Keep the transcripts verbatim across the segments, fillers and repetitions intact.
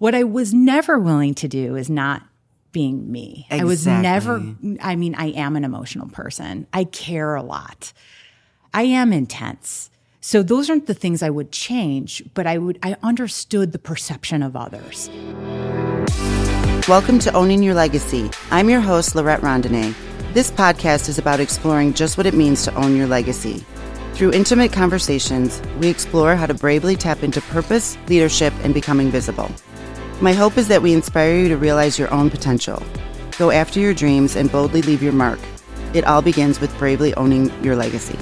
What I was never willing to do is not being me. Exactly. I was never, I mean, I am an emotional person. I care a lot. I am intense. So those aren't the things I would change, but I would, I understood the perception of others. Welcome to Owning Your Legacy. I'm your host, Lorette Rondonay. This podcast is about exploring just what it means to own your legacy. Through intimate conversations, we explore how to bravely tap into purpose, leadership, and becoming visible. My hope is that we inspire you to realize your own potential. Go after your dreams and boldly leave your mark. It all begins with bravely owning your legacy.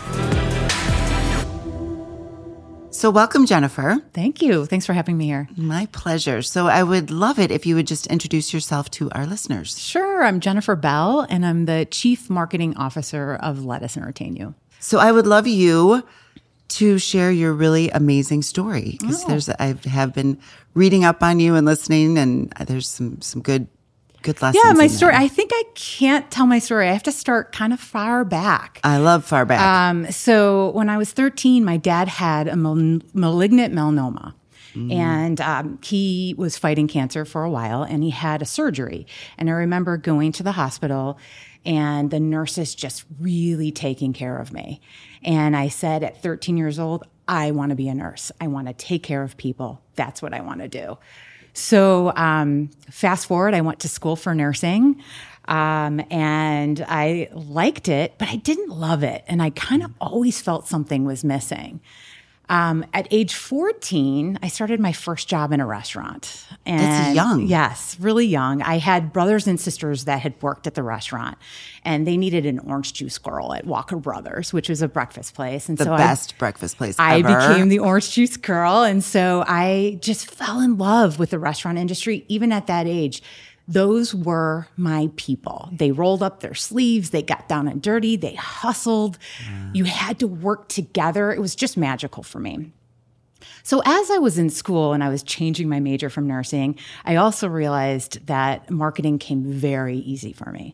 So welcome, Jennifer. Thank you. Thanks for having me here. My pleasure. So I would love it if you would just introduce yourself to our listeners. Sure. I'm Jennifer Bell, and I'm the Chief Marketing Officer of Let Us Entertain You. So I would love you to share your really amazing story, because oh. there's I have been reading up on you and listening, and there's some some good good lessons. Yeah, my in story. there. I think I can't tell my story. I have to start kind of far back. I love far back. Um, so when I was thirteen, my dad had a mal- malignant melanoma. Mm. And um, he was fighting cancer for a while, and he had a surgery. And I remember going to the hospital, and the nurses just really taking care of me. And I said at thirteen years old, I want to be a nurse. I want to take care of people. That's what I want to do. So um, fast forward, I went to school for nursing, um, and I liked it, but I didn't love it. And I kind of always felt something was missing. Um, at age fourteen, I started my first job in a restaurant. And That's young. Yes, really young. I had brothers and sisters that had worked at the restaurant, and they needed an orange juice girl at Walker Brothers, which was a breakfast place. And the so best I, breakfast place I ever. became the orange juice girl. And so I just fell in love with the restaurant industry, even at that age. Those were my people. They rolled up their sleeves. They got down and dirty. They hustled. Yeah. You had to work together. It was just magical for me. So as I was in school and I was changing my major from nursing, I also realized that marketing came very easy for me.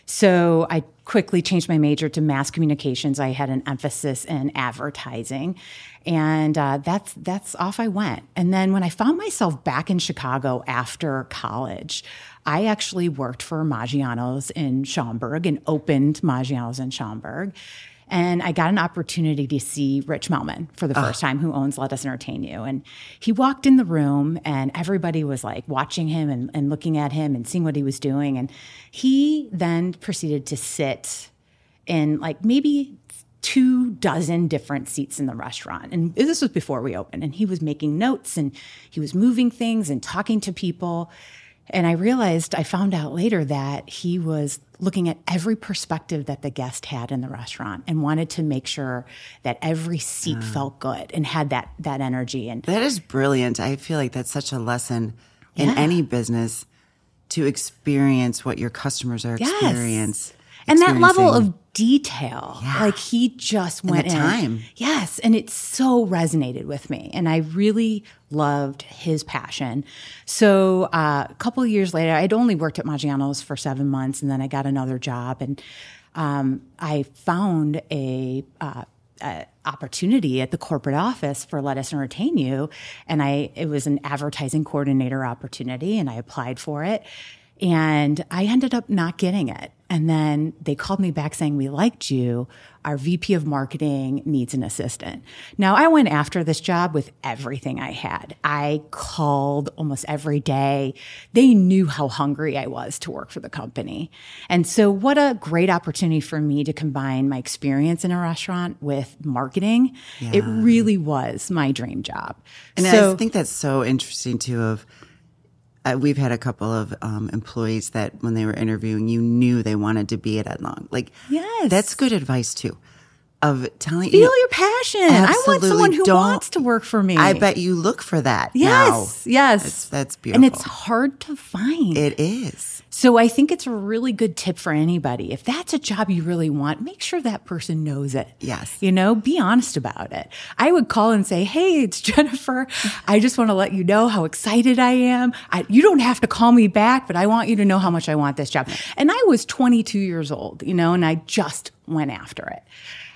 So I quickly changed my major to mass communications. I had an emphasis in advertising, and uh, that's that's off I went. And then when I found myself back in Chicago after college, I actually worked for Maggiano's in Schaumburg and opened Maggiano's in Schaumburg. And I got an opportunity to see Rich Melman for the first oh. time, who owns Let Us Entertain You. And he walked in the room, and everybody was like watching him and, and looking at him and seeing what he was doing. And he then proceeded to sit in like maybe two dozen different seats in the restaurant. And this was before we opened. And he was making notes, and he was moving things and talking to people. And I realized, I found out later that he was looking at every perspective that the guest had in the restaurant and wanted to make sure that every seat uh, felt good and had that that energy. And that is brilliant. I feel like that's such a lesson in yeah. any business, to experience what your customers are yes. experience. And that level of detail, yeah. like he just went and the in. time. Yes, and it so resonated with me, and I really loved his passion. So uh, a couple of years later, I'd only worked at Maggiano's for seven months, and then I got another job, and um, I found a, uh, a opportunity at the corporate office for Let Us Entertain You, and I it was an advertising coordinator opportunity, and I applied for it. And I ended up not getting it. And then they called me back saying, we liked you. Our V P of marketing needs an assistant. Now, I went after this job with everything I had. I called almost every day. They knew how hungry I was to work for the company. And so what a great opportunity for me to combine my experience in a restaurant with marketing. Yeah. It really was my dream job. And so, I think that's so interesting too of, Uh, we've had a couple of um, employees that when they were interviewing, you knew they wanted to be at Ed Long. Like, yes. that's good advice too. Of telling Feel you know, your passion. I want someone who wants to work for me. I bet you look for that. Yes, now. yes. That's, that's beautiful. And it's hard to find. It is. So I think it's a really good tip for anybody. If that's a job you really want, make sure that person knows it. Yes. You know, be honest about it. I would call and say, hey, it's Jennifer. I just want to let you know how excited I am. I, you don't have to call me back, but I want you to know how much I want this job. And I was twenty-two years old, you know, and I just went after it.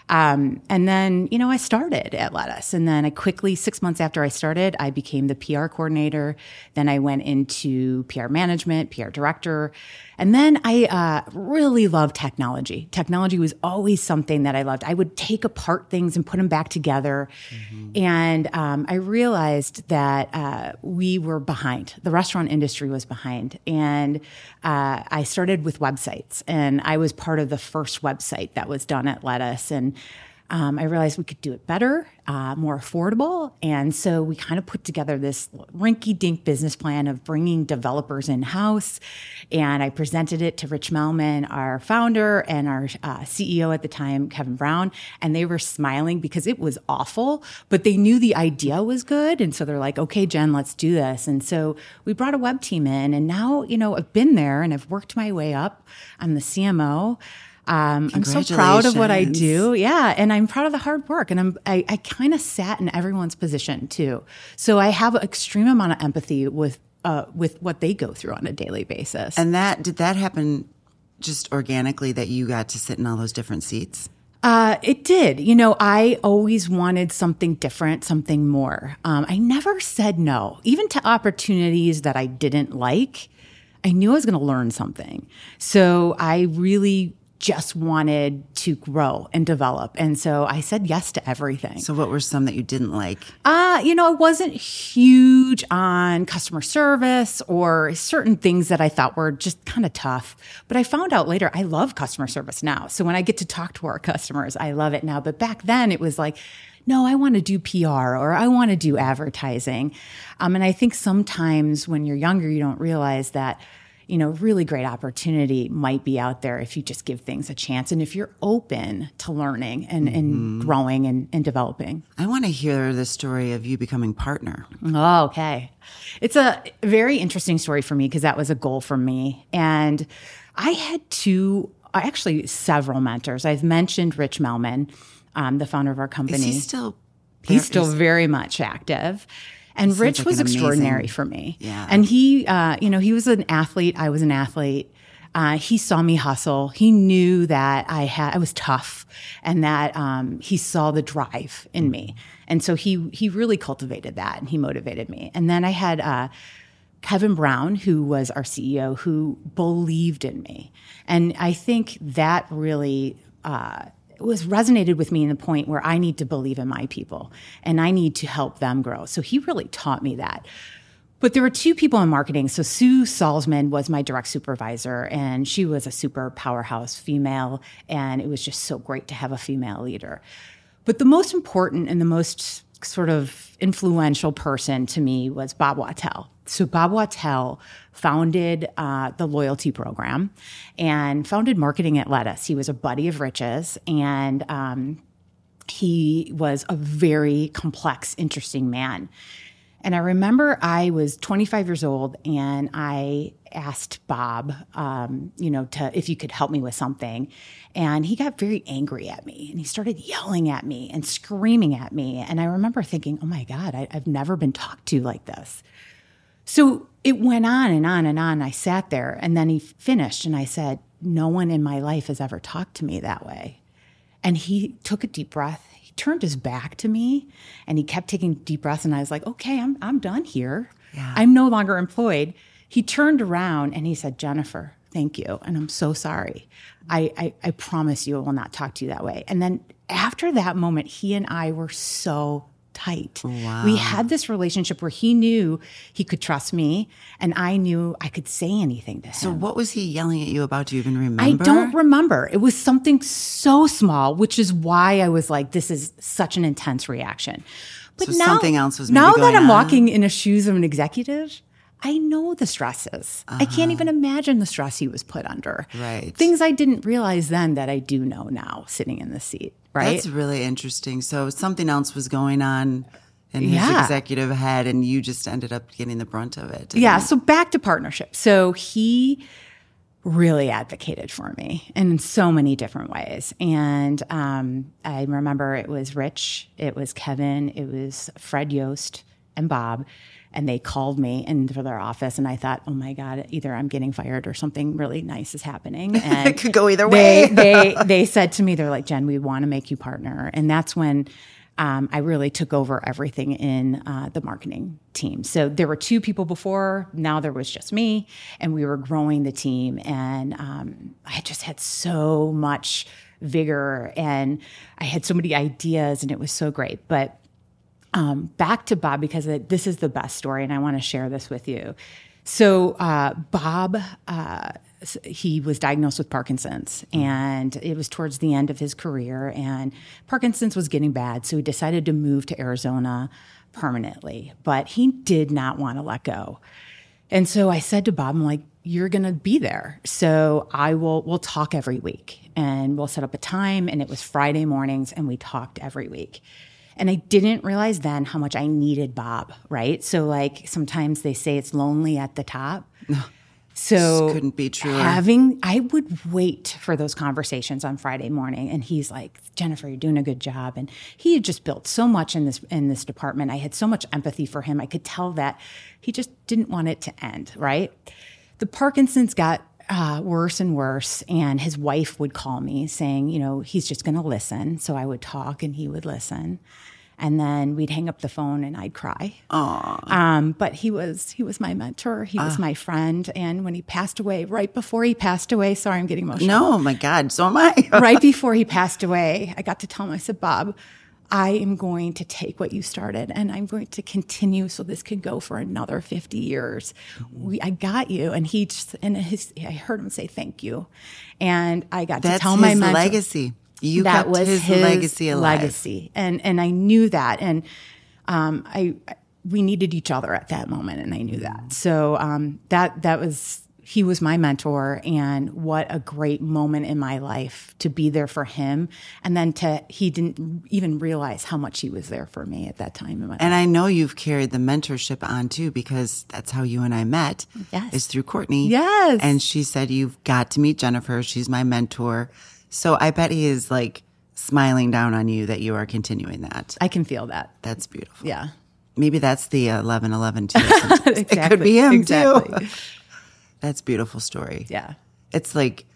Um, and then, you know, I started at Lettuce. And then I quickly, six months after I started, I became the P R coordinator. Then I went into P R management, P R director. And then I uh, really loved technology. Technology was always something that I loved. I would take apart things and put them back together. Mm-hmm. And um, I realized that uh, we were behind. The restaurant industry was behind. And uh, I started with websites. And I was part of the first website that was done at Lettuce. And Um, I realized we could do it better, uh, more affordable. And so we kind of put together this rinky-dink business plan of bringing developers in-house. And I presented it to Rich Melman, our founder, and our uh, C E O at the time, Kevin Brown. And they were smiling because it was awful, but they knew the idea was good. And so they're like, okay, Jen, let's do this. And so we brought a web team in. And now, you know, I've been there and I've worked my way up. I'm the C M O. Um, I'm so proud of what I do. Yeah. And I'm proud of the hard work. And I'm, I, I kind of sat in everyone's position too. So I have an extreme amount of empathy with, uh, with what they go through on a daily basis. And that, did that happen just organically that you got to sit in all those different seats? Uh, it did. You know, I always wanted something different, something more. Um, I never said no, even to opportunities that I didn't like. I knew I was going to learn something. So I really just wanted to grow and develop. And so I said yes to everything. So what were some that you didn't like? Uh, you know, I wasn't huge on customer service or certain things that I thought were just kind of tough. But I found out later, I love customer service now. So when I get to talk to our customers, I love it now. But back then it was like, no, I want to do P R or I want to do advertising. Um, and I think sometimes when you're younger, you don't realize that, you know, really great opportunity might be out there if you just give things a chance and if you're open to learning and, mm-hmm. and growing and, and developing. I want to hear the story of you becoming partner. Oh, okay. It's a very interesting story for me because that was a goal for me. And I had two, actually several mentors. I've mentioned Rich Melman, um, the founder of our company. Is he still? He's still very much active. And Sounds Rich like was an extraordinary amazing, for me. Yeah. And he, uh, you know, he was an athlete. I was an athlete. Uh, he saw me hustle. He knew that I had, I was tough and that, um, he saw the drive in me. And so he, he really cultivated that and he motivated me. And then I had, uh, Kevin Brown, who was our C E O, who believed in me. And I think that really, uh, it was resonated with me in the point where I need to believe in my people and I need to help them grow. So he really taught me that. But there were two people in marketing. So Sue Salzman was my direct supervisor and she was a super powerhouse female. And it was just so great to have a female leader. But the most important and the most sort of influential person to me was Bob Wattel. So Bob Wattel founded uh, the loyalty program and founded marketing at Lettuce. He was a buddy of Rich's, and um, he was a very complex, interesting man. And I remember I was twenty-five years old, and I asked Bob, um, you know, to if you could help me with something. And he got very angry at me, and he started yelling at me and screaming at me. And I remember thinking, oh my God, I, I've never been talked to like this. So it went on and on and on. I sat there, and then he finished, and I said, no one in my life has ever talked to me that way. And he took a deep breath. He turned his back to me, and he kept taking deep breaths. And I was like, okay, I'm I'm done here. Yeah. I'm no longer employed. He turned around, and he said, Jennifer, thank you. And I'm so sorry. I, I, I promise you I will not talk to you that way. And then after that moment, he and I were so tight. Wow. We had this relationship where he knew he could trust me and I knew I could say anything to him. So what was he yelling at you about? Do you even remember? I don't remember. It was something so small, which is why I was like, this is such an intense reaction. But so now, something else was maybe now going that I'm on? walking in the shoes of an executive, I know the stresses. Uh-huh. I can't even imagine the stress he was put under. Right. Things I didn't realize then that I do know now sitting in the seat. Right. That's really interesting. So something else was going on in his Yeah. executive head, and you just ended up getting the brunt of it. Yeah. you? So back to partnership. So he really advocated for me in so many different ways. And um, I remember it was Rich, it was Kevin, it was Fred Yost and Bob. And they called me into their office, and I thought, oh my God, either I'm getting fired or something really nice is happening. And it could go either way. they, they, they said to me, they're like, Jen, we want to make you partner. And that's when um, I really took over everything in uh, the marketing team. So there were two people before, now there was just me, and we were growing the team. And um, I just had so much vigor, and I had so many ideas, and it was so great. But Um, back to Bob, because this is the best story, and I want to share this with you. So uh, Bob, uh, he was diagnosed with Parkinson's, and it was towards the end of his career, and Parkinson's was getting bad, so he decided to move to Arizona permanently. But he did not want to let go. And so I said to Bob, I'm like, you're going to be there. So I will, we'll talk every week, and we'll set up a time, and it was Friday mornings, and we talked every week. And I didn't realize then how much I needed Bob, right? So like sometimes they say it's lonely at the top. So this couldn't be truer. Having, I would wait for those conversations on Friday morning, and he's like, Jennifer, you're doing a good job. And he had just built so much in this in this department. I had so much empathy for him. I could tell that he just didn't want it to end, right? The Parkinson's got Uh, worse and worse. And his wife would call me saying, you know, he's just going to listen. So I would talk and he would listen. And then we'd hang up the phone and I'd cry. Um, but he was he was my mentor. He was uh. my friend. And when he passed away, right before he passed away, sorry, I'm getting emotional. No, my God, so am I. Right before he passed away, I got to tell him, I said, Bob, I am going to take what you started, and I'm going to continue so this can go for another fifty years. We, I got you. And he just, and his, I heard him say, thank you. And I got That's to tell my mentor. That's his legacy. You that kept was his, his legacy alive. Legacy. And, and I knew that. And um, I, we needed each other at that moment, and I knew that. So um, that, that was, he was my mentor, and what a great moment in my life to be there for him. And then to, he didn't even realize how much he was there for me at that time in my life. And I know you've carried the mentorship on too, because that's how you and I met. Yes. Is through Courtney. Yes. And she said, you've got to meet Jennifer. She's my mentor. So I bet he is like smiling down on you that you are continuing that. I can feel that. That's beautiful. Yeah. Maybe that's the eleven eleven too. Exactly. It could be him exactly. too. That's a beautiful story. Yeah. It's like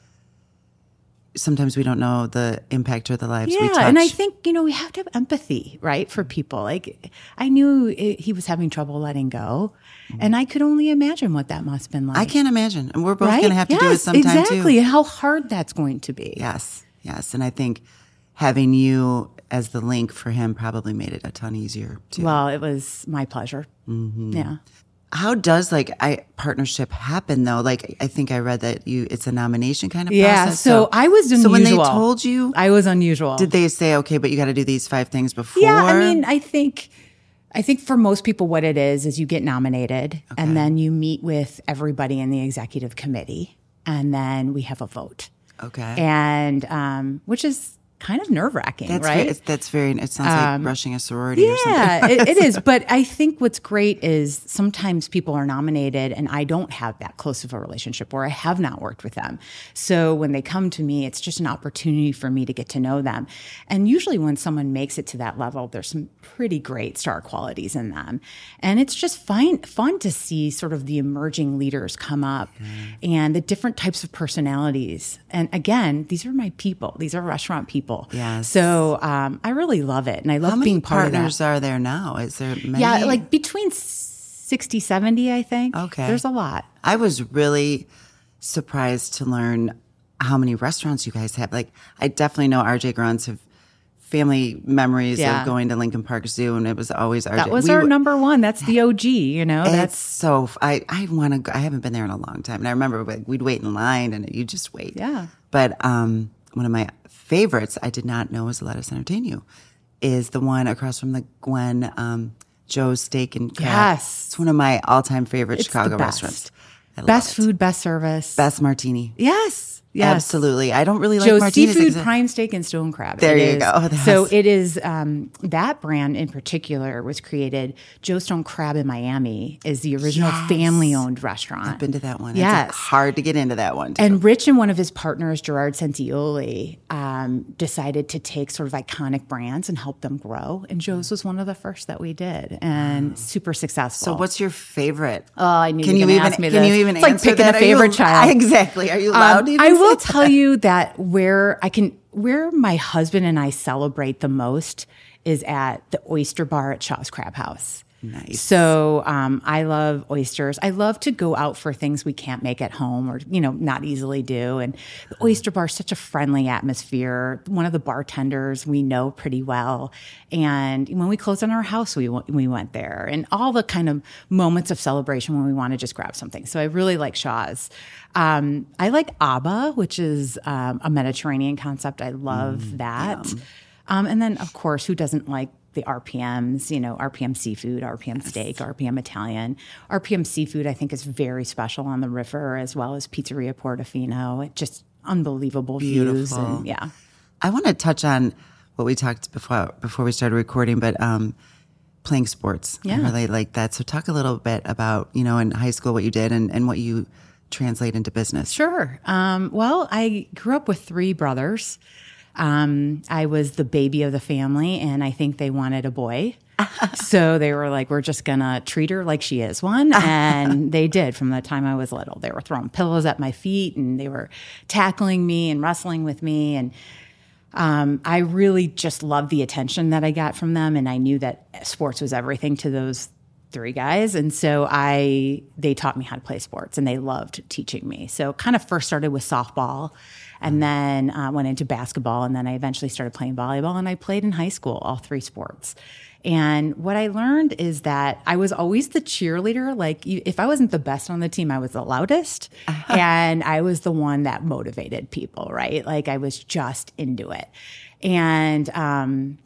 sometimes we don't know the impact of the lives yeah, we touch. And I think, you know, we have to have empathy, right, for people. Like, I knew it, he was having trouble letting go, mm-hmm. and I could only imagine what that must have been like. I can't imagine. And we're both right? going to have to yes, do it sometime exactly. too. Exactly, and how hard that's going to be. Yes, yes. And I think having you as the link for him probably made it a ton easier too. Well, it was my pleasure. Mm-hmm. Yeah. How does like I partnership happen though? Like I think I read that you it's a nomination kind of yeah, process. So, so I was unusual. So when they told you, I was unusual. Did they say, okay, but you got to do these five things before? Yeah, I mean, I think I think for most people, what it is is you get nominated, okay. and then you meet with everybody in the executive committee, and then we have a vote. Okay, and um, which is kind of nerve-wracking, that's right? Very, that's very, it sounds um, like rushing a sorority yeah, or something. Yeah, it, it is. But I think what's great is sometimes people are nominated and I don't have that close of a relationship, or I have not worked with them. So when they come to me, it's just an opportunity for me to get to know them. And usually when someone makes it to that level, there's some pretty great star qualities in them. And it's just fine, fun to see sort of the emerging leaders come up mm. and the different types of personalities. And again, these are my people. These are restaurant people. Yes. So um, I really love it. And I love How many being part of that. partners are there now? Is there many? Yeah, like between sixty, seventy, I think. Okay. There's a lot. I was really surprised to learn how many restaurants you guys have. Like, I definitely know R J Grunts have family memories yeah. of going to Lincoln Park Zoo, and it was always R J. That was we, our number one. That's the O G, you know. It's That's so, I, I want to go. I haven't been there in a long time. And I remember like, we'd wait in line, and you just wait. Yeah. But um, one of my favorites I did not know was Let Us Entertain You is the one across from the Gwen um, Joe's Steak and Crab. Yes. It's one of my all-time favorite it's Chicago the best. restaurants. I Best love it. food, best service. Best martini. Yes. Yes. Absolutely. I don't really like Joe's martinis. Seafood, except- Prime Steak, and Stone Crab. There It you is- go. That's- So it is, um, that brand in particular was created, Joe Stone Crab in Miami is the original Yes. family-owned restaurant. I've been to that one. Yes. It's hard to get into that one, too. And Rich and one of his partners, Gerard Sentioli, um, decided to take sort of iconic brands and help them grow. And Joe's was one of the first that we did, and super successful. So what's your favorite? Oh, I knew Can you you were even gonna ask me can this. you even It's like answer picking that? a Are you- favorite child. Exactly. Are you allowed Um, to even I say will that? tell you that where I can, where my husband and I celebrate the most is at the Oyster Bar at Shaw's Crab House. Nice. So um, I love oysters. I love to go out for things we can't make at home or, you know, not easily do. And the Oyster Bar is such a friendly atmosphere. One of the bartenders we know pretty well. And when we closed on our house, we, w- we went there. And all the kind of moments of celebration when we want to just grab something. So I really like Shaw's. Um, I like Abba, which is um, a Mediterranean concept. I love Mm, that. Um, and then, of course, who doesn't like the R P Ms, you know, R P M seafood, R P M yes. steak, R P M Italian. R P M seafood, I think, is very special on the river, as well as Pizzeria Portofino. It just unbelievable Beautiful. views. And, yeah. I want to touch on what we talked before before we started recording, but um, playing sports. Yeah. I really like that. So talk a little bit about, you know, in high school, what you did and, and what you translate into business. Sure. Um, well, I grew up with three brothers. Um, I was the baby of the family, and I think they wanted a boy. So they were like, we're just going to treat her like she is one. And they did from the time I was little. They were throwing pillows at my feet, and they were tackling me and wrestling with me. And um, I really just loved the attention that I got from them. And I knew that sports was everything to those three guys. And so I, they taught me how to play sports, and they loved teaching me. So kind of first started with softball, and then uh, went into basketball. And then I eventually started playing volleyball, and I played in high school, all three sports. And what I learned is that I was always the cheerleader. Like you, if I wasn't the best on the team, I was the loudest, uh-huh. and I was the one that motivated people, right? Like I was just into it. And, um,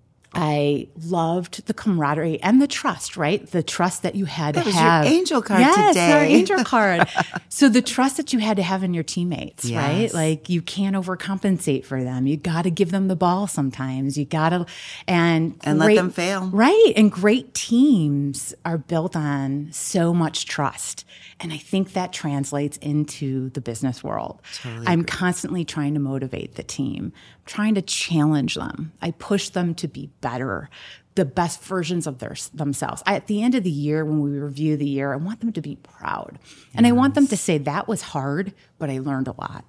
I loved the camaraderie and the trust, right? The trust that you had that to was have. Your angel card yes, today. our angel card. So the trust that you had to have in your teammates, yes. right? Like you can't overcompensate for them. You got to give them the ball sometimes. You got to, and and great, let them fail. Right. And great teams are built on so much trust. And I think that translates into the business world. Totally I'm agree. constantly trying to motivate the team, trying to challenge them. I push them to be better, the best versions of their, themselves. I, at the end of the year, when we review the year, I want them to be proud. And yes. I want them to say, that was hard, but I learned a lot.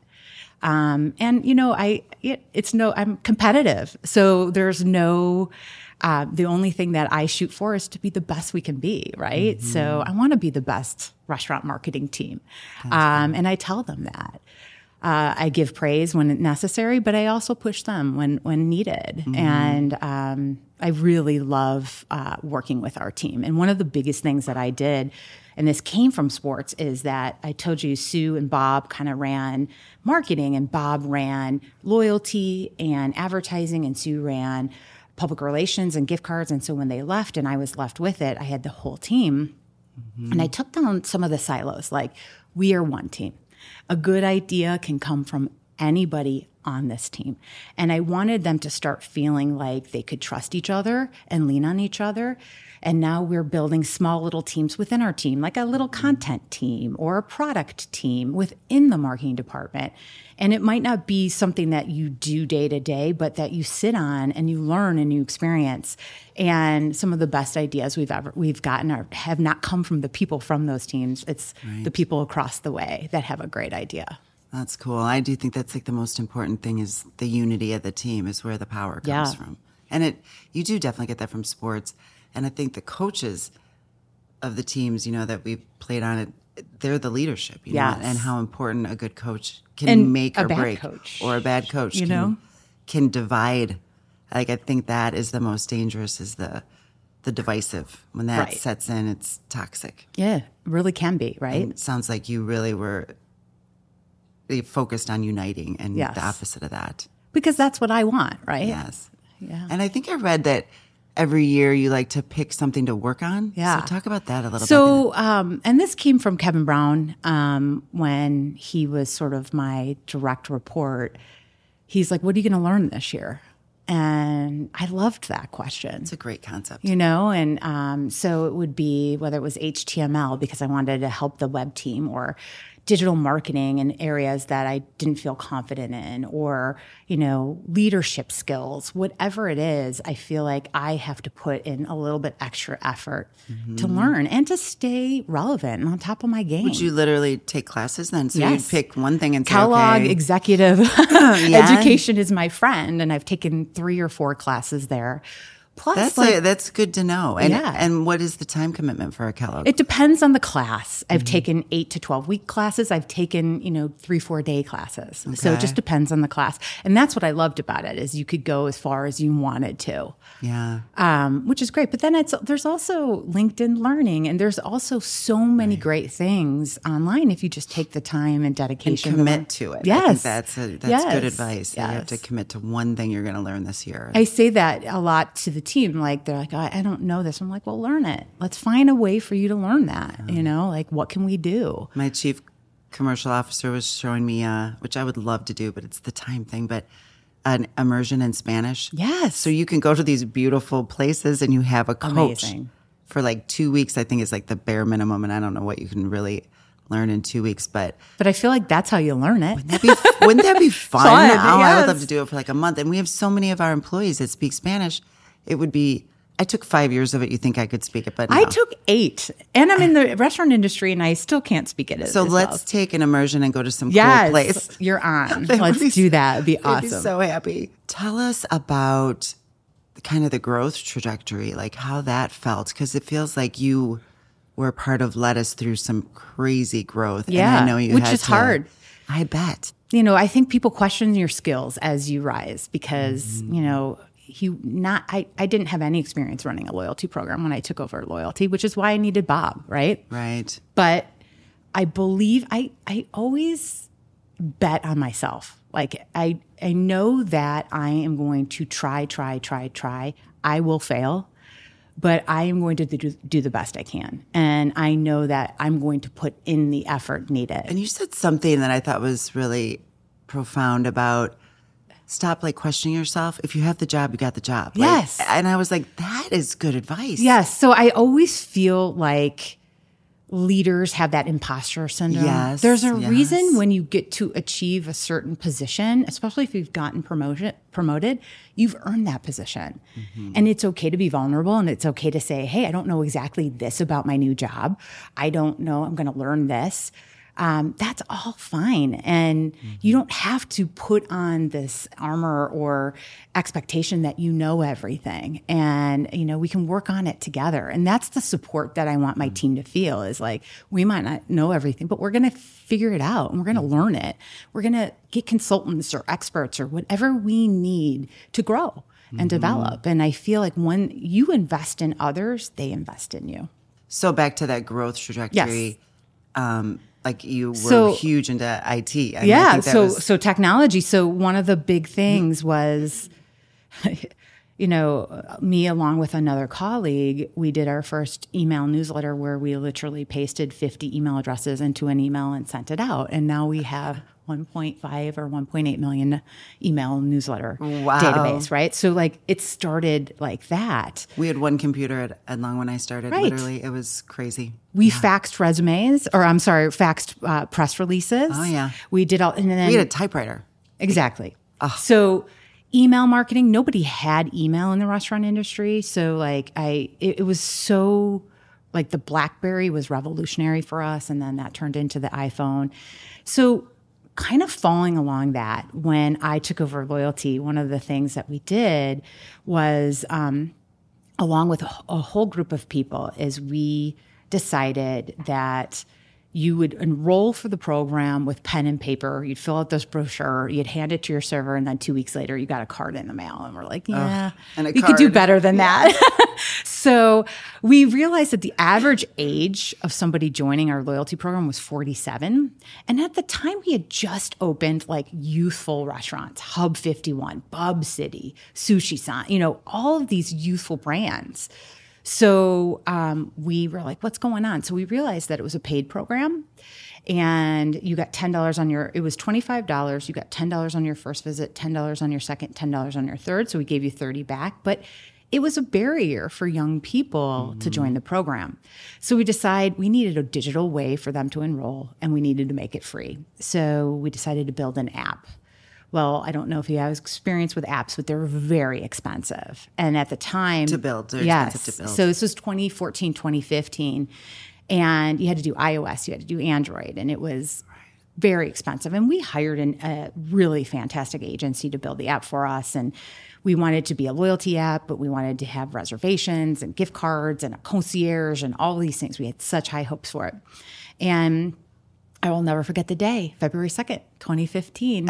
Um, and, you know, I it, it's no, I'm competitive. So there's no... Uh, the only thing that I shoot for is to be the best we can be, right? Mm-hmm. So I want to be the best restaurant marketing team. Um, and I tell them that. Uh, I give praise when necessary, but I also push them when, when needed. Mm-hmm. And um, I really love uh, working with our team. And one of the biggest things that I did, and this came from sports, is that I told you Sue and Bob kind of ran marketing, and Bob ran loyalty and advertising, and Sue ran public relations and gift cards. And so when they left and I was left with it, I had the whole team. Mm-hmm. And I took down some of the silos, like we are one team. A good idea can come from anybody on this team. And I wanted them to start feeling like they could trust each other and lean on each other. And now we're building small little teams within our team, like a little content team or a product team within the marketing department. And it might not be something that you do day to day, but that you sit on and you learn and you experience. And some of the best ideas we've ever we've gotten are, have not come from the people from those teams. It's right. the people across the way that have a great idea. That's cool. I do think that's like the most important thing, is the unity of the team is where the power comes yeah. from. And it you do definitely get that from sports. And I think the coaches of the teams, you know, that we've played on it, they're the leadership, you yes. know, and how important a good coach can and make a or bad break, coach. or a bad coach, you can, know, can divide. Like I think that is the most dangerous, is the the divisive. When that right. sets in, it's toxic. Yeah, it really can be, right? And it sounds like you really were focused on uniting, and yes. the opposite of that. Because that's what I want, right? Yes. Yeah. And I think I read that every year you like to pick something to work on. Yeah. So talk about that a little bit. So, um, and this came from Kevin Brown um, when he was sort of my direct report. He's like, what are you going to learn this year? And I loved that question. It's a great concept. You know, and um, so it would be whether it was H T M L because I wanted to help the web team, or digital marketing in areas that I didn't feel confident in, or, you know, leadership skills, whatever it is, I feel like I have to put in a little bit extra effort mm-hmm. to learn and to stay relevant and on top of my game. Would you literally take classes then? So yes. you'd pick one thing and say, Kellogg okay. Executive yeah. Education is my friend, and I've taken three or four classes there. Plus, that's like, a, that's good to know. And, yeah. and what is the time commitment for a Kellogg? It depends on the class. I've Mm-hmm. taken eight to twelve week classes. I've taken, you know, three, four day classes. Okay. So it just depends on the class. And that's what I loved about it, is you could go as far as you wanted to. Yeah. Um, which is great. But then it's, there's also LinkedIn Learning, and there's also so many right. great things online if you just take the time and dedication. And commit to it. Yes. I think that's a, that's yes. good advice. Yes. You have to commit to one thing you're going to learn this year. I say that a lot to the team. Like, they're like, I don't know this. I'm like, well, learn it. Let's find a way for you to learn that. You know, like, what can we do? My chief commercial officer was showing me, uh, which I would love to do, but it's the time thing, but an immersion in Spanish. Yes. So you can go to these beautiful places and you have a coach Amazing. For like two weeks, I think is like the bare minimum. And I don't know what you can really learn in two weeks, but. But I feel like that's how you learn it. Wouldn't that be, wouldn't that be fun? Fun, oh, yes. I would love to do it for like a month. And we have so many of our employees that speak Spanish. It would be, I took five years of it. You think I could speak it, but no. I took eight, and I'm in the restaurant industry, and I still can't speak it. So as let's well. take an immersion and go to some yes, cool place. You're on. They Let's would be- do that. It'd be I'd awesome. be so happy. Tell us about kind of the growth trajectory, like how that felt, because it feels like you were part of led us through some crazy growth. Yeah, and I know you which had is to, hard. I bet. You know, I think people question your skills as you rise because, Mm-hmm. you know, you not I, I didn't have any experience running a loyalty program when I took over loyalty, which is why I needed Bob, right? Right. But I believe I I always bet on myself. Like I I know that I am going to try, try, try, try. I will fail, but I am going to do, do the best I can. And I know that I'm going to put in the effort needed. And you said something that I thought was really profound about stop like questioning yourself. If you have the job, you got the job. Like, Yes. And I was like, that is good advice. Yes. So I always feel like leaders have that imposter syndrome. Yes, There's a yes. reason when you get to achieve a certain position, especially if you've gotten promotion, promoted, you've earned that position. Mm-hmm. And it's okay to be vulnerable, and it's okay to say, hey, I don't know exactly this about my new job. I don't know. I'm going to learn this. Um, that's all fine. And mm-hmm. you don't have to put on this armor or expectation that you know everything. And, you know, we can work on it together. And that's the support that I want my mm-hmm. team to feel is like, we might not know everything, but we're going to figure it out and we're going to mm-hmm. learn it. We're going to get consultants or experts or whatever we need to grow mm-hmm. and develop. And I feel like when you invest in others, they invest in you. So back to that growth trajectory. Yes. Um, Like you were so, huge into I T. I mean, yeah. I think that so, was... so technology. So one of the big things was, you know, me along with another colleague, we did our first email newsletter where we literally pasted fifty email addresses into an email and sent it out. And now we have one point five or one point eight million email newsletter wow. database, right? So like it started like that. We had one computer at Edlong when I started. Right. Literally, it was crazy. We yeah. faxed resumes, or I'm sorry, faxed uh, press releases. Oh yeah, we did all, and then we had a typewriter. Exactly. Oh. So email marketing, nobody had email in the restaurant industry. So like I, it, it was so like the BlackBerry was revolutionary for us, and then that turned into the iPhone. So kind of following along that, when I took over loyalty, one of the things that we did was, um, along with a, a whole group of people, is we decided that, You would enroll for the program with pen and paper. You'd fill out this brochure. You'd hand it to your server, and then two weeks later, you got a card in the mail. And we're like, yeah, oh, and a we card. could do better than yeah. that. So we realized that the average age of somebody joining our loyalty program was forty-seven. And at the time, we had just opened like youthful restaurants, Hub fifty-one, Bub City, Sushi San, you know, all of these youthful brands. So um, we were like, what's going on? So we realized that it was a paid program, and you got ten dollars on your, it was twenty-five dollars. You got ten dollars on your first visit, ten dollars on your second, ten dollars on your third. So we gave you thirty back. But it was a barrier for young people mm-hmm. to join the program. So we decided we needed a digital way for them to enroll, and we needed to make it free. So we decided to build an app. Well, I don't know if you have experience with apps, but they're very expensive. And at the time... To build. They're yes, expensive to build. So this was twenty fourteen, twenty fifteen. And you had to do iOS, you had to do Android, and it was very expensive. And we hired an, a really fantastic agency to build the app for us. And we wanted it to be a loyalty app, but we wanted to have reservations and gift cards and a concierge and all these things. We had such high hopes for it. And I will never forget the day, February second, twenty fifteen,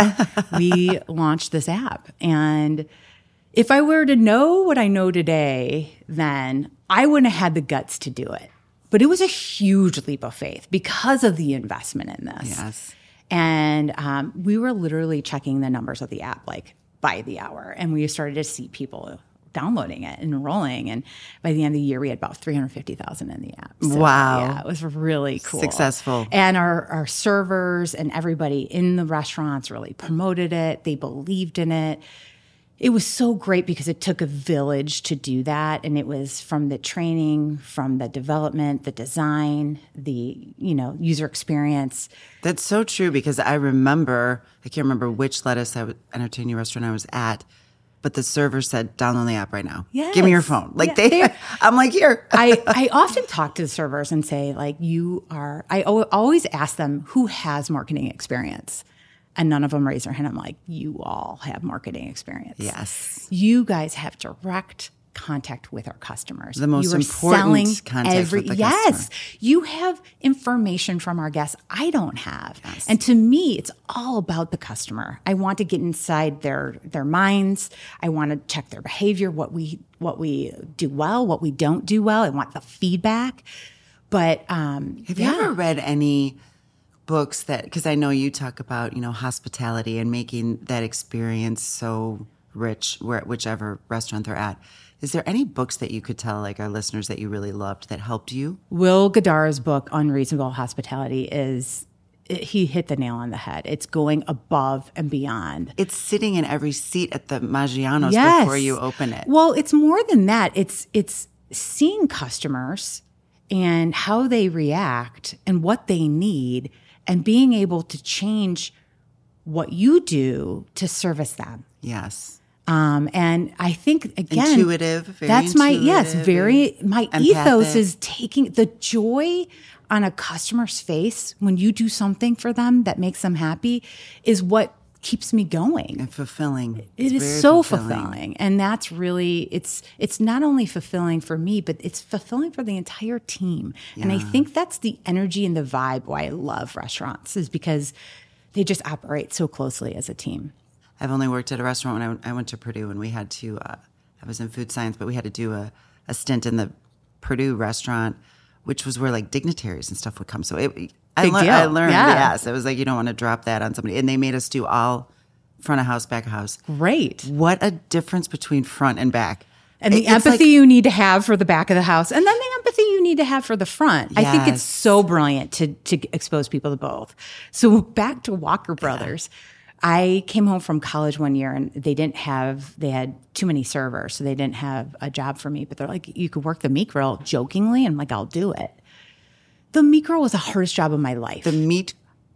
we launched this app. And if I were to know what I know today, then I wouldn't have had the guts to do it. But it was a huge leap of faith because of the investment in this. Yes. And um, we were literally checking the numbers of the app like by the hour. And we started to see people downloading it and enrolling. And by the end of the year, we had about three hundred fifty thousand in the app. So, wow. Yeah, it was really cool. Successful. And our, our servers and everybody in the restaurants really promoted it. They believed in it. It was so great because it took a village to do that. And it was from the training, from the development, the design, the, you know, user experience. That's so true because I remember, I can't remember which Let Us Entertain You restaurant I was at, but the server said, download the app right now. Yes. Give me your phone. Like yeah, they, I'm like, here. I, I often talk to the servers and say, like, you are, I always ask them who has marketing experience. And none of them raise their hand. I'm like, you all have marketing experience. Yes. You guys have direct contact with our customers. The most you are important selling contact every, with the yes, customer. You have information from our guests I don't have. Yes. And to me, it's all about the customer. I want to get inside their their minds. I want to check their behavior, what we what we do well, what we don't do well. I want the feedback. But um, have yeah. you ever read any books that, because I know you talk about, you know, hospitality and making that experience so rich where whichever restaurant they're at. Is there any books that you could tell like our listeners that you really loved that helped you? Will Guidara's book, Unreasonable Hospitality, is, it, he hit the nail on the head. It's going above and beyond. It's sitting in every seat at the Maggiano's yes. before you open it. Well, it's more than that. It's it's seeing customers and how they react and what they need and being able to change what you do to service them. Yes. Um, and I think, again, intuitive, very that's my, intuitive, yes, very, my empathic. ethos is taking the joy on a customer's face when you do something for them that makes them happy is what keeps me going. And fulfilling. It It's is very so fulfilling. fulfilling. And that's really, it's, it's not only fulfilling for me, but it's fulfilling for the entire team. Yeah. And I think that's the energy and the vibe why I love restaurants is because they just operate so closely as a team. I've only worked at a restaurant when I went, I went to Purdue and we had to, uh, I was in food science, but we had to do a, a stint in the Purdue restaurant, which was where like dignitaries and stuff would come. So it, I, le- I learned, yeah. yes, it was like, you don't want to drop that on somebody. And they made us do all front of house, back of house. Great. What a difference between front and back. And the it's empathy like, you need to have for the back of the house, and then the empathy you need to have for the front. Yes. I think it's so brilliant to to expose people to both. So back to Walker Brothers. Yeah. I came home from college one year, and they didn't have, they had too many servers, so they didn't have a job for me. But they're like, you could work the meat grill jokingly. And I'm like, I'll do it. The meat grill was the hardest job of my life. The meat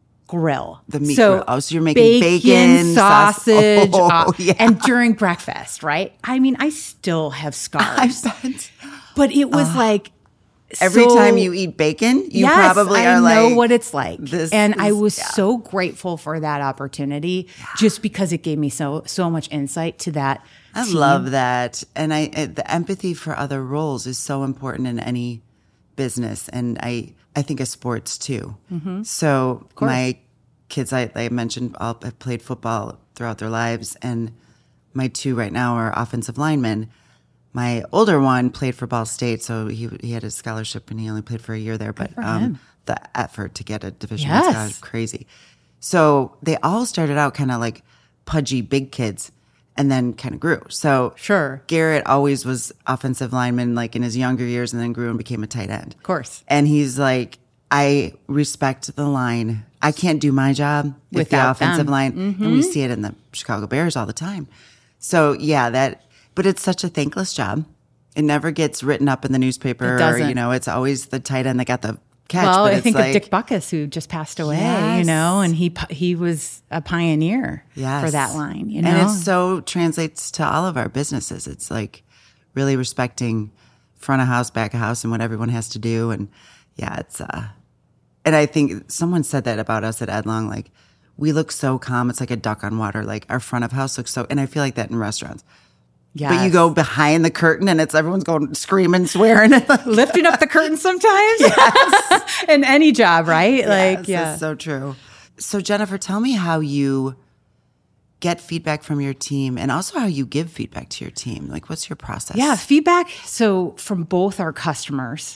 grill. The meat so grill. Oh, so you're making bacon, bacon sausage, oh, uh, yeah. and during breakfast, right? I mean, I still have scars. I bet. But it was uh, like every so, time you eat bacon, you yes, probably are I like, I know what it's like, this and is, I was yeah. so grateful for that opportunity, yeah. just because it gave me so so much insight to that. I team. love that, and I the empathy for other roles is so important in any business. And I I think of sports too. Mm-hmm. So my kids, I, I mentioned, all have played football throughout their lives, and my two right now are offensive linemen. My older one played for Ball State, so he he had a scholarship, and he only played for a year there. But um, the effort to get a Division Yes. One scholarship, crazy. So they all started out kind of like pudgy big kids, and then kind of grew. So Sure. Garrett always was offensive lineman, like in his younger years, and then grew and became a tight end. Of course. And he's like, I respect the line. I can't do my job with the Without offensive them. line. Mm-hmm. And we see it in the Chicago Bears all the time. So yeah, that, but it's such a thankless job. It never gets written up in the newspaper. It doesn't. Or, you know, it's always the tight end that got the catch. Well, but I it's think like, of Dick Buckus, who just passed away, Yes. you know, and he he was a pioneer Yes. for that line, you know. And it so translates to all of our businesses. It's like really respecting front of house, back of house, and what everyone has to do. And yeah, it's, uh, and I think someone said that about us at Edlong, like we look so calm. It's like a duck on water. Like our front of house looks so, and I feel like that in restaurants. Yes. But you go behind the curtain and it's everyone's going screaming, swearing. lifting up the curtain sometimes. Yes. In any job, right? Like, Yes, yeah. that's so true. So Jennifer, tell me how you get feedback from your team and also how you give feedback to your team. Like, what's your process? Yeah, feedback. So from both our customers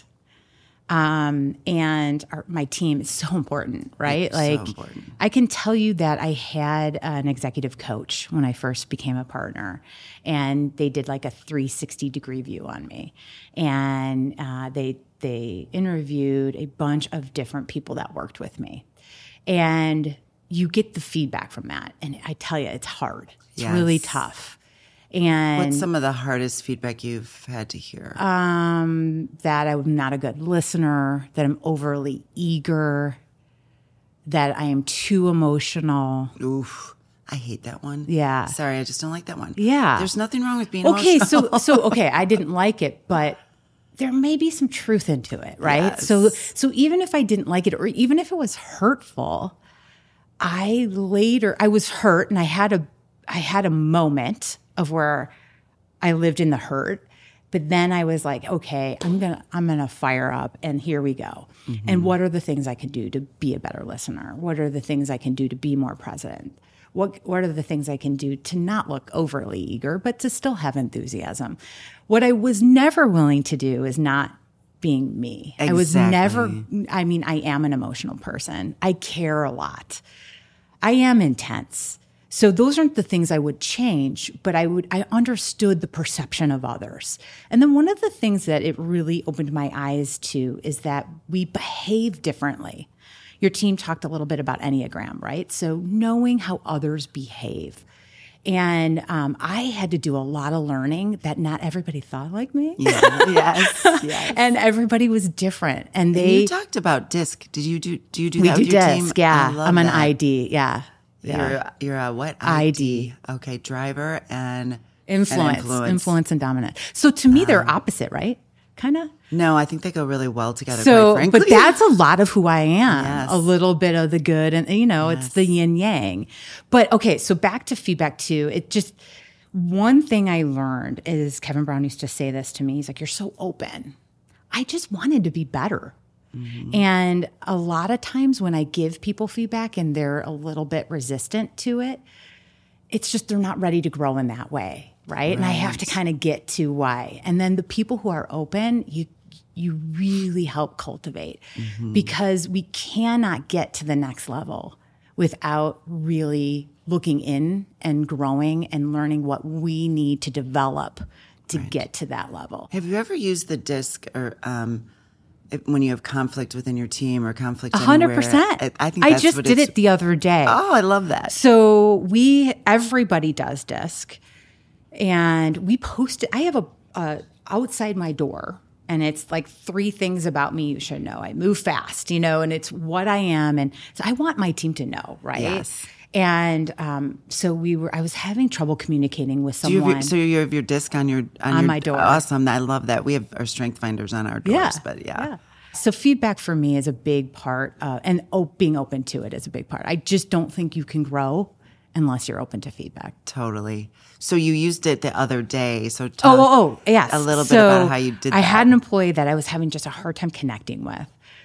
um, and our, my team is so important, right? It's so like, important. I can tell you that I had an executive coach when I first became a partner, and they did like a three sixty degree view on me, and uh, they they interviewed a bunch of different people that worked with me, and you get the feedback from that, and I tell you, it's hard. It's Yes. really tough. And What's some of the hardest feedback you've had to hear? um, that I'm not a good listener, that I'm overly eager, that I am too emotional. Oof. I hate that one. Yeah. Sorry, I just don't like that one. Yeah. There's nothing wrong with being Okay, emotional. so so okay, I didn't like it, but there may be some truth into it, right? Yes. So so even if I didn't like it, or even if it was hurtful, I later I was hurt, and I had a I had a moment of where I lived in the hurt, but then I was like, okay, I'm gonna I'm gonna fire up, and here we go. Mm-hmm. And what are the things I can do to be a better listener? What are the things I can do to be more present? What what are the things I can do to not look overly eager, but to still have enthusiasm? What I was never willing to do is not being me. I was Exactly. never, I mean, I am an emotional person. I care a lot. I am intense. So those aren't the things I would change, but I would, I understood the perception of others. And then one of the things that it really opened my eyes to is that we behave differently. Your team talked a little bit about Enneagram, right? So knowing how others behave. And um, I had to do a lot of learning that not everybody thought like me. Yeah. Yes. Yes. And everybody was different. And And they, you talked about DISC. Did you do? Do you do we that do with your DISC, team? yeah. I love I'm an that. I D, yeah. Yeah. You're you're a what? I D. Okay, driver and Influence, and influence. influence and dominant. So to me, they're opposite, right? Kind of. No, I think they go really well together. So, quite frankly. but that's a lot of who I am. Yes. A little bit of the good, and you know, it's the yin yang. But okay, so back to feedback too. It just one thing I learned is Kevin Brown used to say this to me. He's like, "You're so open." I just wanted to be better. Mm-hmm. And a lot of times when I give people feedback and they're a little bit resistant to it, it's just they're not ready to grow in that way, right? right. And I have to kind of get to why. And then the people who are open, you you really help cultivate mm-hmm. because we cannot get to the next level without really looking in and growing and learning what we need to develop to right. get to that level. Have you ever used the DISC or um, when you have conflict within your team or conflict A hundred percent. I, I think I that's just what did it's, it the other day. Oh, I love that. So we, everybody does DISC, and we post it. I have a, a outside my door, and it's like three things about me you should know. I move fast, you know, and it's what I am, and so I want my team to know, right? Yes. And um, so we were. I was having trouble communicating with Do you someone. have your, so you have your DISC on your on, On your, my door. Awesome. I love that. We have our strength finders on our doors, yeah, but yeah. yeah. So feedback for me is a big part, uh, and oh, being open to it is a big part. I just don't think you can grow unless you're open to feedback. Totally. So you used it the other day. So talk oh, oh, oh, yes. a little bit so about how you did that. I had an employee that I was having just a hard time connecting with.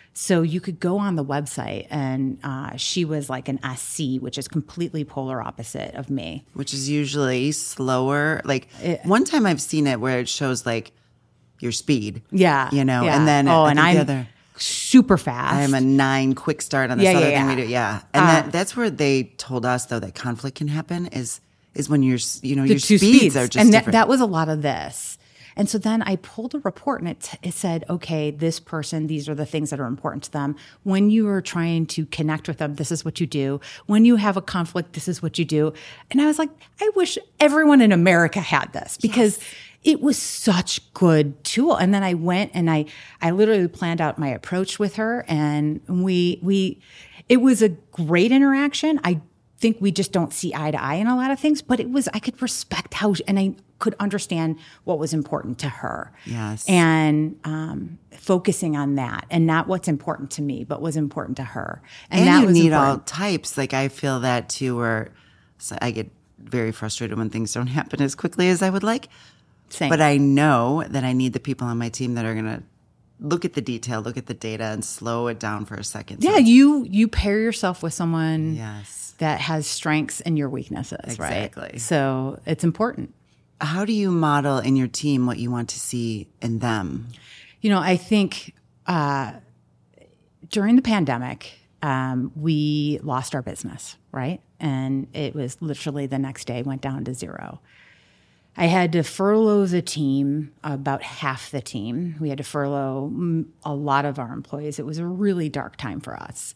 So you could go on the website, and uh, she was like an S C, which is completely polar opposite of me. Which is usually slower. Like it, one time I've seen it where it shows like your speed. Yeah. You know, yeah. and then oh, I and think I'm the other, super fast. I'm a nine quick start on this yeah, other yeah, thing yeah. we do. Yeah. And Uh, that, that's where they told us though that conflict can happen is is when your you know the your two speeds, speeds are just and that, different. that was a lot of this. And so then I pulled a report, and it, it said, okay, this person, these are the things that are important to them. When you are trying to connect with them, this is what you do. When you have a conflict, this is what you do. And I was like, I wish everyone in America had this, because yes. it was such good tool. And then I went and I, I literally planned out my approach with her, and we, we, it was a great interaction. I think we just don't see eye to eye in a lot of things, but it was, I could respect how, and I could understand what was important to her. Yes. And um, focusing on that, and not what's important to me, but was important to her. And, and that you was need important. all types. Like I feel that too, where so I get very frustrated when things don't happen as quickly as I would like. Same. But I know that I need the people on my team that are going to look at the detail, look at the data, and slow it down for a second. Yeah, so you you pair yourself with someone yes. that has strengths and your weaknesses, exactly. right? So it's important. How do you model in your team what you want to see in them? You know, I think uh, during the pandemic, um, we lost our business, right? And it was literally the next day went down to zero. I had to furlough the team, about half the team. We had to furlough a lot of our employees. It was a really dark time for us.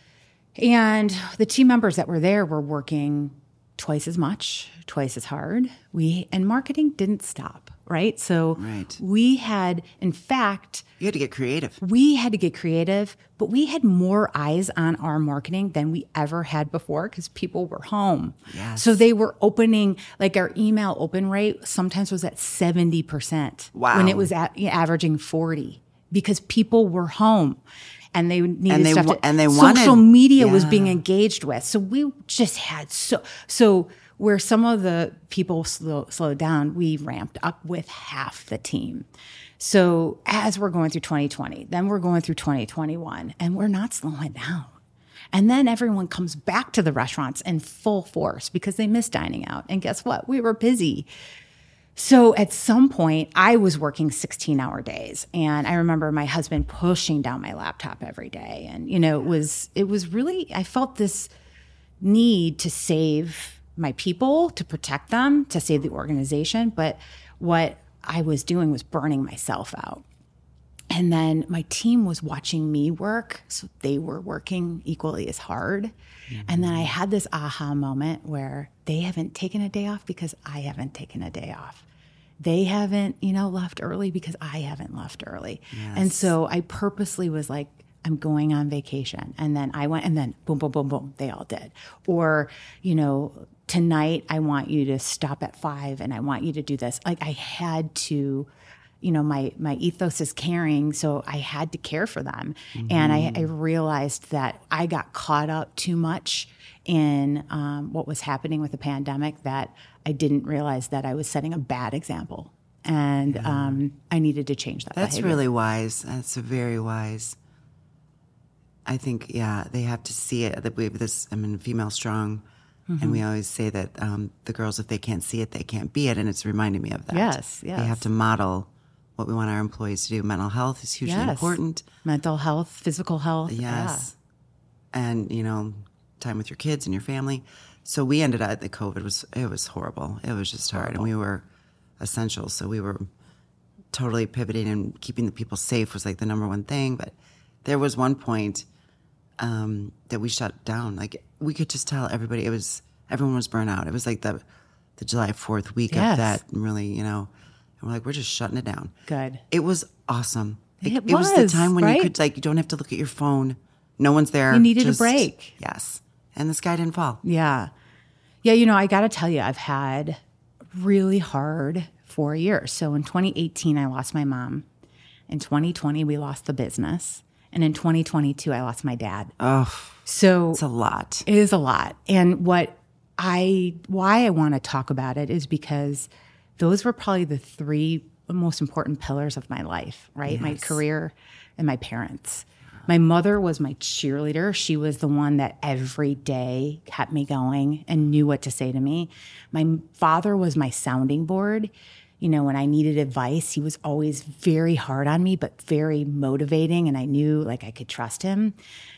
And the team members that were there were working twice as much, twice as hard. We and marketing didn't stop, right? So right. we had, in fact, you had to get creative. We had to get creative, but we had more eyes on our marketing than we ever had before because people were home. Yes. So they were opening, like our email open rate sometimes was at seventy percent. Wow. When it was at, you know, averaging forty because people were home. And they needed and they, stuff to, and they social wanted, media yeah. was being engaged with. So we just had so, so where some of the people slow, slowed down, we ramped up with half the team. So as we're going through twenty twenty, then we're going through twenty twenty-one, and we're not slowing down. And then everyone comes back to the restaurants in full force because they miss dining out. And guess what? We were busy. So at some point, I was working sixteen-hour days, and I remember my husband pushing down my laptop every day. And you know, it was it was really I felt this need to save my people, to protect them, to save the organization. But what I was doing was burning myself out. And then my team was watching me work, so they were working equally as hard. Mm-hmm. And then I had this aha moment where they haven't taken a day off because I haven't taken a day off. They haven't, you know, left early because I haven't left early. Yes. And so I purposely was like, I'm going on vacation. And then I went, and then boom, boom, boom, boom, they all did. Or, you know, tonight I want you to stop at five and I want you to do this. Like I had to, you know, my, my ethos is caring. So I had to care for them. Mm-hmm. And I, I realized that I got caught up too much in um, what was happening with the pandemic that I didn't realize that I was setting a bad example. And yeah. um, I needed to change that That's behavior. really wise. That's very wise. I think, yeah, they have to see it. That we have this, I mean, female strong. Mm-hmm. And we always say that um, the girls, if they can't see it, they can't be it. And it's reminding me of that. Yes, yes. They have to model what we want our employees to do. Mental health is hugely yes. important. Mental health, physical health. Yes. Yeah. And, you know, time with your kids and your family. So we ended up, the COVID was, it was horrible. It was just hard. Horrible. And we were essential. So we were totally pivoting, and keeping the people safe was like the number one thing. But there was one point um, that we shut down. Like we could just tell everybody, it was, everyone was burnt out. It was like the, the July fourth week yes. of that really, you know, and we're like, we're just shutting it down. Good. It was awesome. It, it, was, it was the time when right? you could, like, you don't have to look at your phone. No one's there. You needed just, a break. Yes. And the sky didn't fall. Yeah. Yeah, you know, I got to tell you, I've had really hard four years. So in twenty eighteen, I lost my mom. In twenty twenty, we lost the business. And in twenty twenty-two, I lost my dad. Oh, so it's a lot. It is a lot. And what I, why I want to talk about it is because those were probably the three most important pillars of my life, right? Yes. My career and my parents. My mother was my cheerleader. She was the one that every day kept me going and knew what to say to me. My father was my sounding board. You know, when I needed advice, he was always very hard on me, but very motivating, and I knew like I could trust him.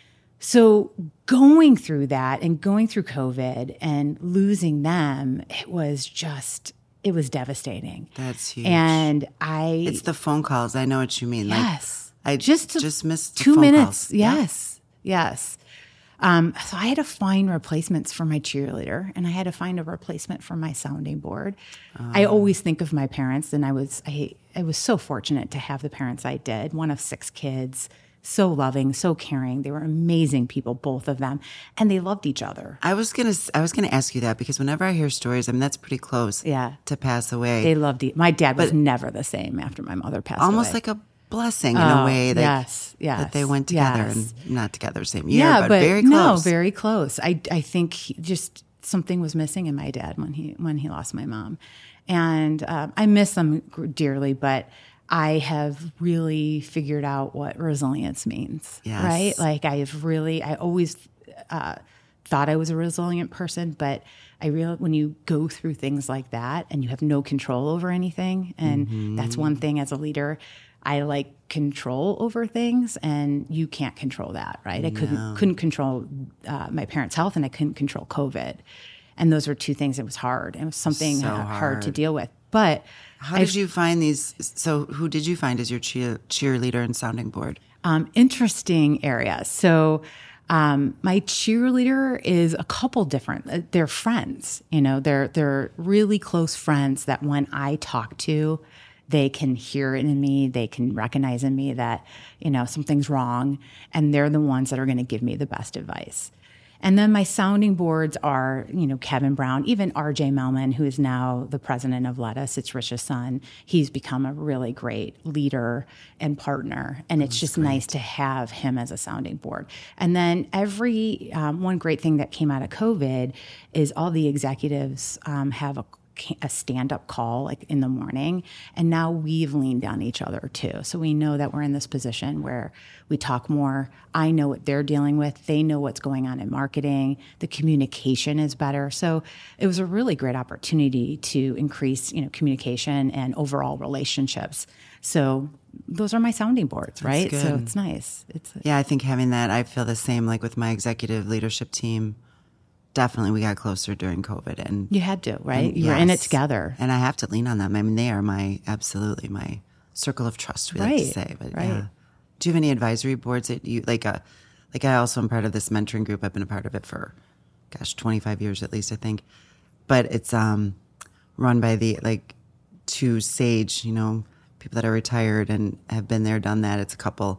So going through that and going through COVID and losing them, it was just, it was devastating. That's huge. And I... It's the phone calls. I know what you mean. Yes. Like, I just, just missed the two phone minutes. calls. Yes. Yeah. Yes. Um, so I had to find replacements for my cheerleader, and I had to find a replacement for my sounding board. Uh, I always think of my parents, and I was I, I was so fortunate to have the parents I did. One of six kids, so loving, so caring. They were amazing people, both of them, and they loved each other. I was gonna I was gonna ask you that because whenever I hear stories, I mean that's pretty close. Yeah. To pass away. They loved each. My dad was but never the same after my mother passed almost away. Almost like a blessing in oh, a way that, yes, yes, that they went together yes. and not together same year, yeah, but, but very no, close. very close. I I think he just something was missing in my dad when he when he lost my mom, and um, I miss them dearly. But I have really figured out what resilience means. Yes. Right? Like I've really, I always uh, thought I was a resilient person, but I realize when you go through things like that and you have no control over anything, and mm-hmm. that's one thing as a leader. I like control over things, and you can't control that, right? I couldn't no. couldn't control uh, my parents' health, and I couldn't control COVID, and those were two things that was hard. It was something so uh, hard. hard to deal with. But how I've, did you find these? So, who did you find as your cheer, cheerleader and sounding board? Um, interesting areas. So. Um, my cheerleader is a couple different. They're friends, you know. They're they're really close friends that when I talk to, they can hear it in me. They can recognize in me that, you know, something's wrong, and they're the ones that are going to give me the best advice. And then my sounding boards are, you know, Kevin Brown, even R J Melman, who is now the president of Lettuce. It's Rich's son. He's become a really great leader and partner. And it's just great. Nice to have him as a sounding board. And then every, um, one great thing that came out of COVID is all the executives um, have a a stand-up call like in the morning, and now we've leaned on each other too. So we know that we're in this position where we talk more. I know what they're dealing with. They know what's going on in marketing. The communication is better. So it was a really great opportunity to increase, you know, communication and overall relationships. So those are my sounding boards, right? So it's nice. It's yeah, I think having that, I feel the same like with my executive leadership team. Definitely, we got closer during COVID, and you had to, right? And, you yes. were in it together, and I have to lean on them. I mean, they are my absolutely my circle of trust. We right. like to say, but right. yeah. Do you have any advisory boards that you like? A like, I also am part of this mentoring group. I've been a part of it for, gosh, twenty-five years at least, I think. But it's um, run by the like two sage, you know, people that are retired and have been there, done that. It's a couple.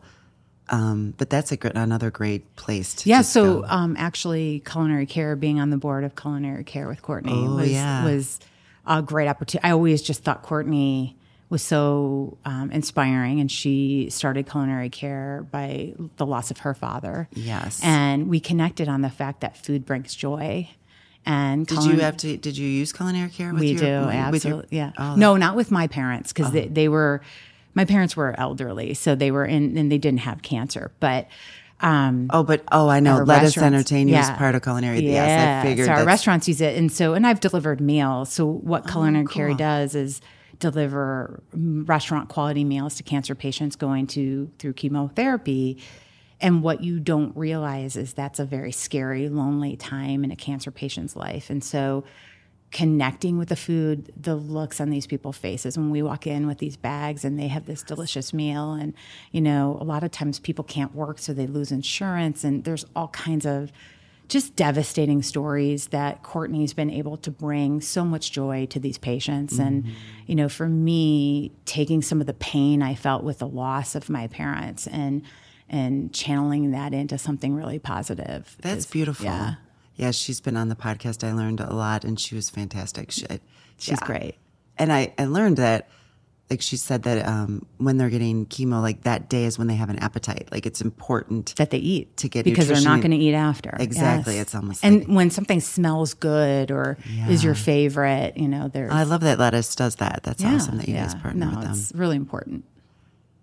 Um, but that's a great, another great place to yeah. just So go. Um, actually, Culinary Care, being on the board of Culinary Care with Courtney oh, was yeah. was a great opportunity. I always just thought Courtney was so um, inspiring, and she started Culinary Care by the loss of her father. Yes, and we connected on the fact that food brings joy. And did Culin- you have to? Did you use Culinary Care? With we your, do with absolutely. Your, yeah, oh, no, not with my parents because oh. they, they were. My parents were elderly, so they were in, and they didn't have cancer. But um, oh, but oh, I know. Lettuce Entertain yeah. is part of Culinary. Yeah. Yes, I figured. So our that's... restaurants use it, and so and I've delivered meals. So what oh, Culinary cool. Care does is deliver restaurant quality meals to cancer patients going to through chemotherapy. And what you don't realize is that's a very scary, lonely time in a cancer patient's life, and so. Connecting with the food, the looks on these people's faces when we walk in with these bags and they have this delicious meal. And, you know, a lot of times people can't work, so they lose insurance. And there's all kinds of just devastating stories that Courtney's been able to bring so much joy to these patients. Mm-hmm. And, you know, for me, taking some of the pain I felt with the loss of my parents and and channeling that into something really positive. That's is, beautiful. Yeah. Yeah, she's been on the podcast. I learned a lot, and she was fantastic. She, she's yeah. great. And I, I learned that, like she said, that um, when they're getting chemo, like that day is when they have an appetite. Like it's important that they eat to get because nutrition. They're not going to eat after. Exactly. Yes. It's almost and like, when something smells good or yeah. is your favorite, you know, there's. I love that Lettuce does that. That's yeah, awesome that you yeah. guys partner no, with them. It's really important.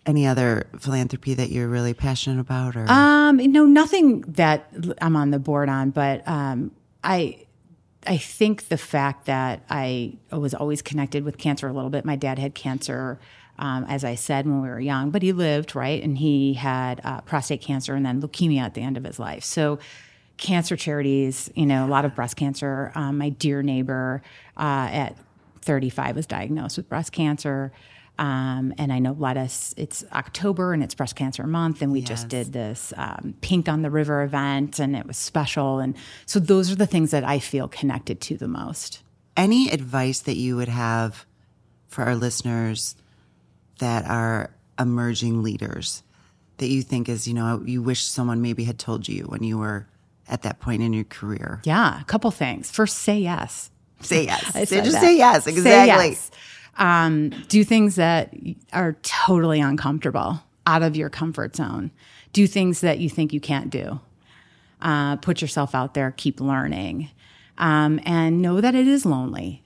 any other philanthropy that you're really passionate about? Or Um, no, nothing that I'm on the board on, but um, I I think the fact that I was always connected with cancer a little bit. My dad had cancer, um, as I said, when we were young, but he lived, right? And he had uh, prostate cancer and then leukemia at the end of his life. So cancer charities, you know, a lot of breast cancer. Um, my dear neighbor uh, at thirty-five was diagnosed with breast cancer. Um, and I know Lettuce, it's October and it's Breast Cancer Month, and we yes. just did this um, Pink on the River event, and it was special. And so those are the things that I feel connected to the most. Any advice that you would have for our listeners that are emerging leaders that you think is, you know, you wish someone maybe had told you when you were at that point in your career? Yeah, a couple things. First, say yes. Say yes. I so just that. say yes. Exactly. Say yes. Um, do things that are totally uncomfortable, out of your comfort zone. Do things that you think you can't do. Uh, put yourself out there, keep learning, um, and know that it is lonely.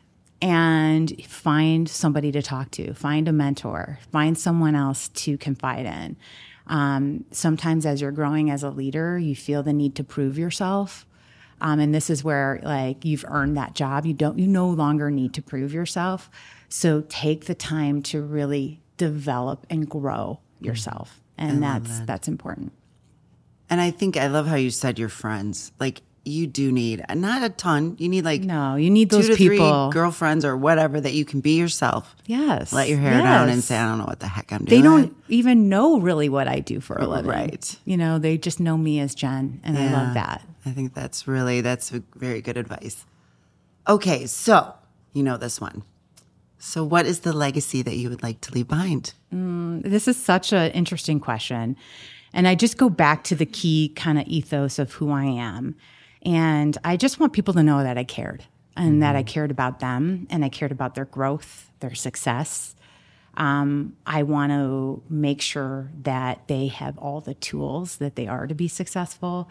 And find somebody to talk to, find a mentor, find someone else to confide in. Um, sometimes as you're growing as a leader, you feel the need to prove yourself. Um, and this is where like you've earned that job. You don't, you no longer need to prove yourself. So take the time to really develop and grow yourself. And that's, that. that's important. And I think I love how you said your friends, like you do need not a ton. You need like, no, you need those two to people, three girlfriends or whatever that you can be yourself. Yes. Let your hair yes. down and say, I don't know what the heck I'm doing. They don't even know really what I do for a living. Right. You know, they just know me as Jen, and yeah, I love that. I think that's really, that's a very good advice. Okay. So you know this one. So what is the legacy that you would like to leave behind? Mm, this is such an interesting question. And I just go back to the key kind of ethos of who I am. And I just want people to know that I cared and mm-hmm. that I cared about them and I cared about their growth, their success. Um, I want to make sure that they have all the tools that they are to be successful.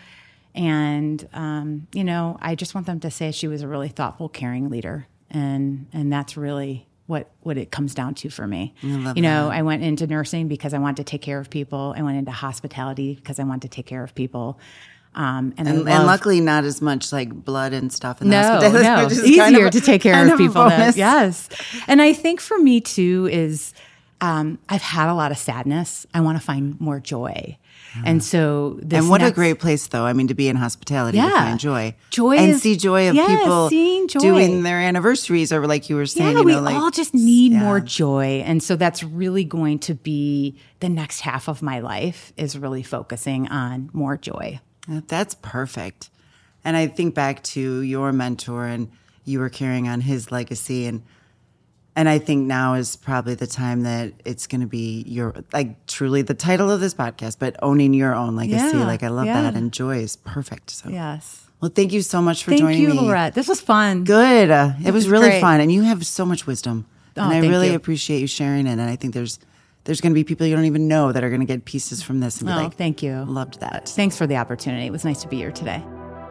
And, um, you know, I just want them to say she was a really thoughtful, caring leader. And, and that's really what, what it comes down to for me. I love you know, that. I went into nursing because I wanted to take care of people. I went into hospitality because I wanted to take care of people. Um, and, and, I and luckily not as much like blood and stuff in no, the hospital. No, it's easier kind of, to take care of, of people. Than, bonus. Yes. And I think for me too is um, I've had a lot of sadness. I want to find more joy. Yeah. And so this And what next, a great place though. I mean, to be in hospitality, yeah. to find joy. Joy and is, see joy of yes, people seeing joy. doing their anniversaries or like you were saying. Yeah, you we know, like, all just need yeah. more joy. And so that's really going to be the next half of my life is really focusing on more joy. That's perfect. And I think back to your mentor and you were carrying on his legacy. And and I think now is probably the time that it's going to be your, like truly the title of this podcast, but owning your own legacy. Yeah, like I love yeah. that. And joy is perfect. So yes. Well, thank you so much for thank joining you, me. Thank you, Lorette. This was fun. Good. Uh, it, it was, was really great. fun. And you have so much wisdom. Oh, and I thank really you. appreciate you sharing it. And I think there's there's going to be people you don't even know that are going to get pieces from this and be oh, like, thank you. Loved that. Thanks for the opportunity. It was nice to be here today.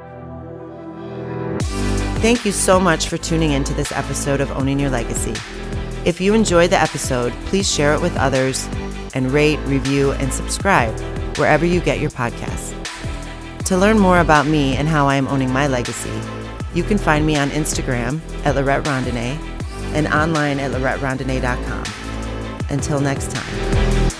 Thank you so much for tuning in to this episode of Owning Your Legacy. If you enjoyed the episode, please share it with others and rate, review, and subscribe wherever you get your podcasts. To learn more about me and how I am owning my legacy, you can find me on Instagram at Lorette Rondinay and online at lorette rondinay dot com. Until next time.